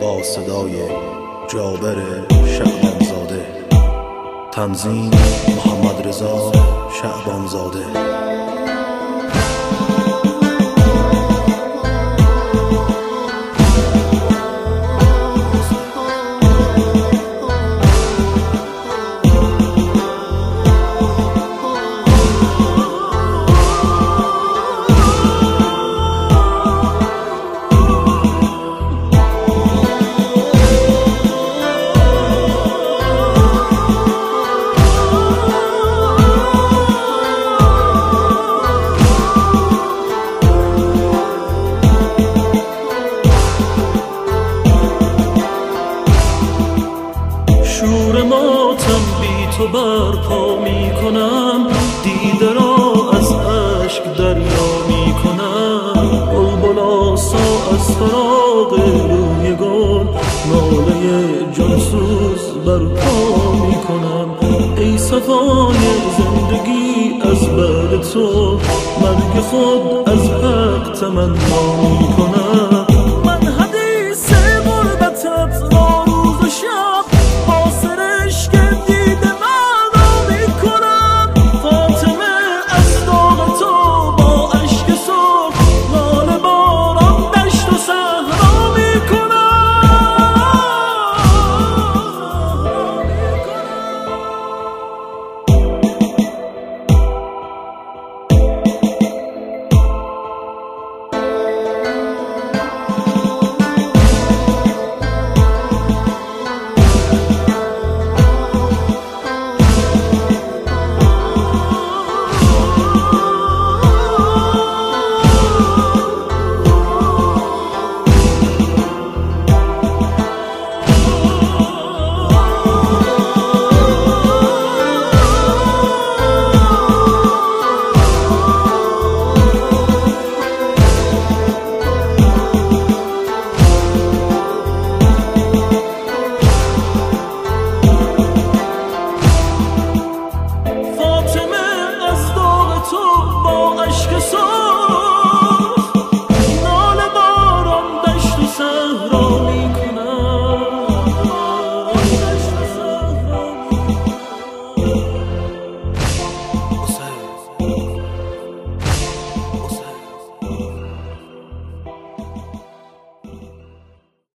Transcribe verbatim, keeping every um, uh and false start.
با صدای جابر شعبانزاده. تنظیم محمد رضا شعبانزاده. شور ماتم بی تو برپا می کنم، دیده را از عشق دریا می کنم. بلبل آسا از فراق روی گل، ناله جانسوز برپا می کنم. ای صفای زندگی از بعد تو، مرگ خود از حق تمنا می کنم. من حدیث غربتت را روز و شب با عشق